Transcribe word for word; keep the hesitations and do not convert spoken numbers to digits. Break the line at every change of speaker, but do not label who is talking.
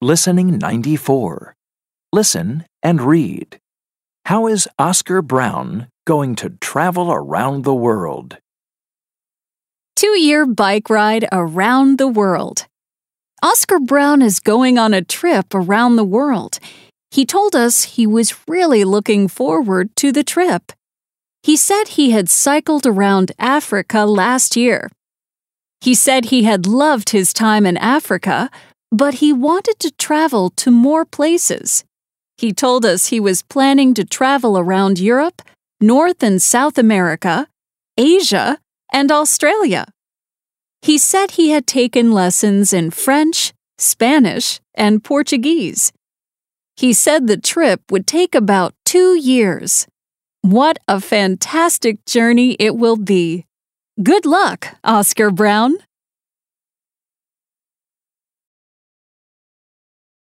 Listening ninety-four. Listen and read. How is Oscar Brown going to travel around the world?
Two-year bike ride around the world. Oscar Brown is going on a trip around the world. He told us he was really looking forward to the trip. He said he had cycled around Africa last year. He said he had loved his time in Africa, but he wanted to travel to more places. He told us he was planning to travel around Europe, North and South America, Asia, and Australia. He said he had taken lessons in French, Spanish, and Portuguese. He said the trip would take about two years. What a fantastic journey it will be! Good luck, Oscar Brown!